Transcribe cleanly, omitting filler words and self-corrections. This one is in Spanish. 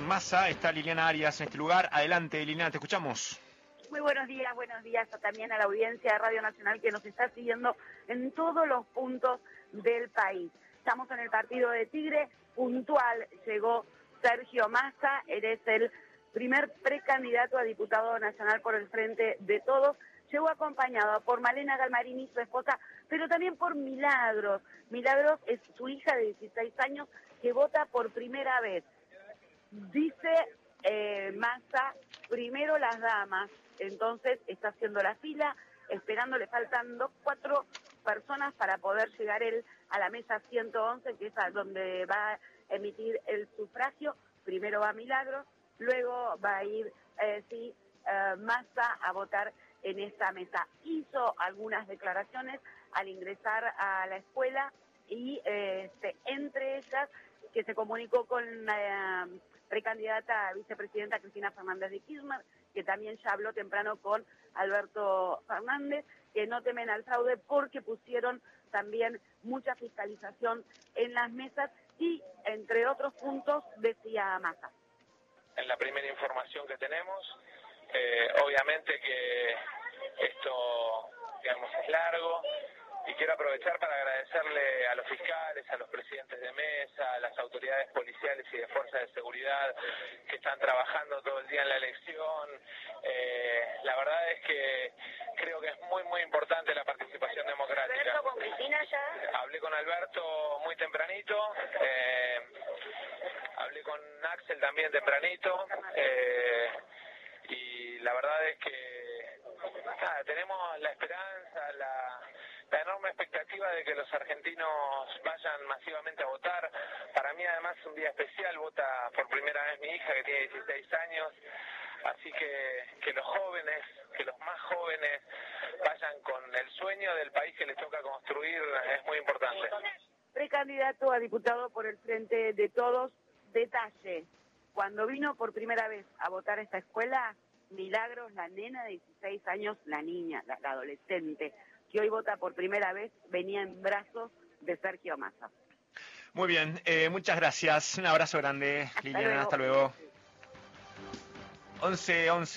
Massa. Está Liliana Arias en este lugar. Adelante, Liliana, te escuchamos. Muy buenos días también a la audiencia de Radio Nacional que nos está siguiendo en todos los puntos del país. Estamos en el partido de Tigre, puntual llegó Sergio Massa, eres el primer precandidato a diputado nacional por el Frente de Todos. Llegó acompañado por Malena Galmarini, su esposa, pero también por Milagros. Milagros es su hija de 16 años que vota por primera vez. Dice Massa, primero las damas, entonces está haciendo la fila, esperando, le faltan 4 personas para poder llegar él a la mesa 111, que es a donde va a emitir el sufragio. Primero va Milagros, luego va a ir Massa a votar en esta mesa. Hizo algunas declaraciones al ingresar a la escuela y entre ellas que se comunicó con la precandidata a vicepresidenta Cristina Fernández de Kirchner, que también ya habló temprano con Alberto Fernández, que no temen al fraude porque pusieron también mucha fiscalización en las mesas y, entre otros puntos, decía Massa. En la primera información que tenemos, obviamente que esto, digamos, es largo, y quiero aprovechar para agradecerle a los fiscales, a los presidentes de mesa, a las autoridades policiales y de fuerzas de seguridad que están trabajando todo el día en la elección. La verdad es que creo que es muy importante la participación democrática. ¿Alberto con Cristina ya? Hablé con Alberto muy tempranito, hablé con Axel también tempranito, y la verdad es que tenemos la esperanza, la enorme expectativa de que los argentinos vayan masivamente a votar. Para mí además es un día especial, vota por primera vez mi hija que tiene 16 años, así que los jóvenes, que los más jóvenes vayan con el sueño del país que les toca construir, es muy importante. Precandidato a diputado por el Frente de Todos, detalle, cuando vino por primera vez a votar a esta escuela, Milagros, la nena de 16 años, la niña, la adolescente, que hoy vota por primera vez, venía en brazos de Sergio Massa. Muy bien, muchas gracias. Un abrazo grande, Liliana. Hasta luego. 11:11.